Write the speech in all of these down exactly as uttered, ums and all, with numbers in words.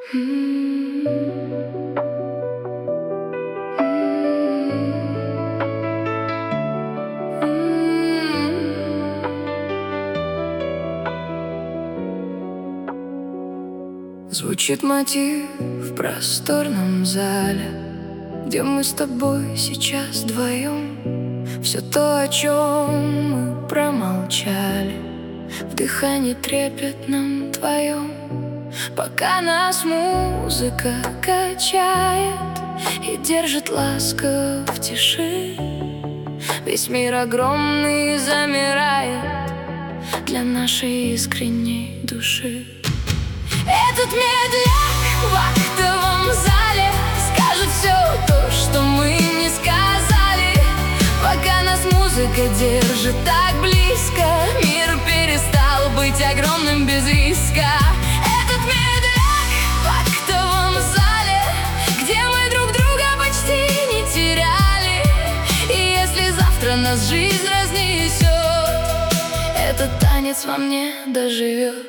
Звучит мотив в просторном зале, где мы с тобой сейчас вдвоем. Все то, о чем мы промолчали, в дыхании трепетном твоем. Пока нас музыка качает и держит ласково в тиши, весь мир огромный замирает для нашей искренней души. Этот медляк в актовом зале скажет все то, что мы не сказали. Пока нас музыка держит так близко, мир перестал быть огромным без риска. Этот медляк в актовом зале, где мы друг друга почти не теряли. И если завтра нас жизнь разнесет, этот танец во мне доживет.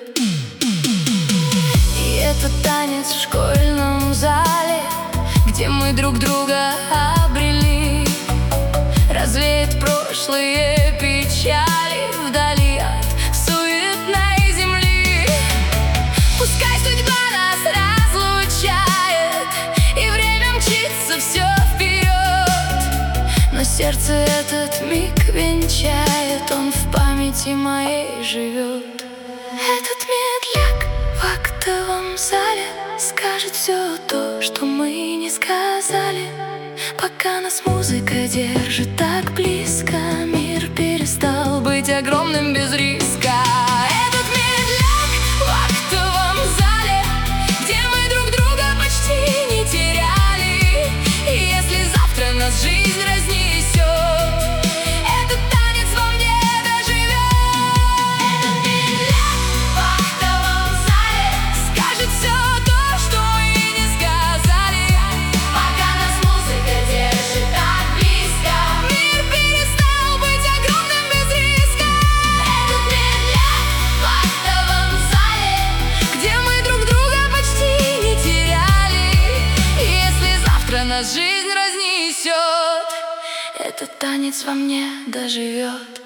Это танец в школьном зале, где мы друг друга обрели. Развеет прошлые печали вдали от суетной земли. Пускай судьба нас разлучает и время мчится все вперед, но сердце этот миг венчает, он в памяти моей живет. Этот медляк в актовом зале скажет все то, что мы не сказали. Пока нас музыка держит так близко, мир перестал быть огромным без риска. Этот медляк в актовом зале, где мы друг друга почти не теряли. И если завтра нас жизнь разнесет, этот танец во мне доживет. Этот медляк в актовом зале скажет все то, что мы не сказали. Пока нас музыка держит так близко, мир перестал быть огромным без риска. Этот медляк в актовом зале, где мы друг друга почти не теряли. И если завтра нас жизнь разнесет, этот танец во мне доживет.